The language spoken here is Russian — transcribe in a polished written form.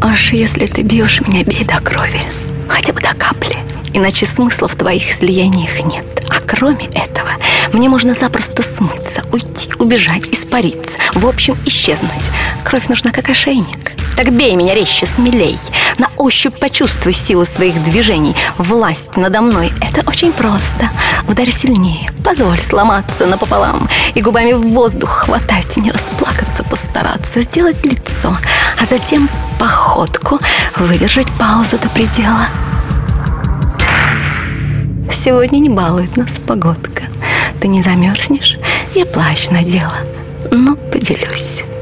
бьешь, если ты бьешь меня, бей до крови, хотя бы до капли, иначе смысла в твоих излияниях нет. А кроме этого, мне можно запросто смыться, уйти, убежать, испариться, в общем, исчезнуть. Кровь нужна как ошейник. Так бей меня резче, смелей. На ощупь почувствуй силу своих движений, власть надо мной. Это очень просто. Ударь сильнее, позволь сломаться напополам и губами в воздух хватать, не расплакаться, постараться, сделать лицо, а затем походку, выдержать паузу до предела. Сегодня не балует нас погодка. Ты не замерзнешь, я плащ надела, но поделюсь.